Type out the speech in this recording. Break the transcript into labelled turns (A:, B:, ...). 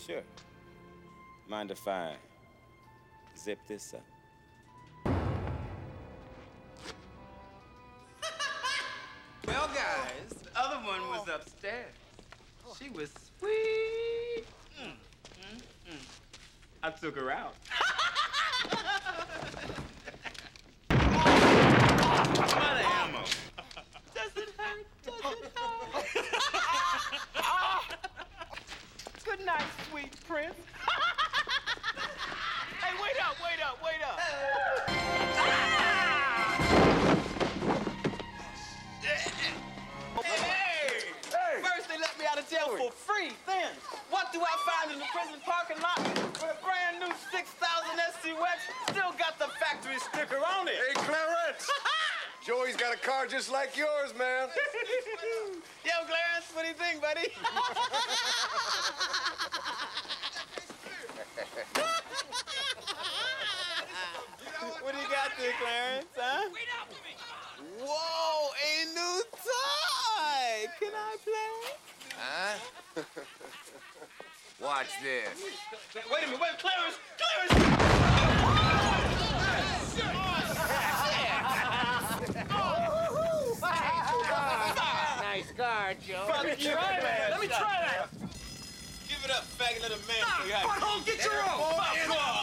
A: Sure. Mind if I zip this up?
B: Well, guys, the other one was upstairs. She was sweet. I took her out. What ammo? Does it hurt? Does it hurt? Good night, sweet prince. Hey, wait up, wait up, wait up. Hey! First they let me out of jail for free. Then, what do I find in the prison parking lot? With a brand new 6,000 SC Wax, still got the factory sticker on it.
C: Hey, Clarence. Joey's got a car just like yours, man.
B: Yo, Clarence, what do you think, buddy? What do you got there, Clarence, huh?
D: Wait up for me!
B: Whoa, a new toy! Can I play?
C: Huh? Watch this.
B: Wait a minute, wait, Clarence! Clarence!
D: Nice car, Joe.
B: Fuck you, man.
D: Let me try that.
B: Give it up, faggot little man.
D: Butthole, get your own.
B: Fuck off!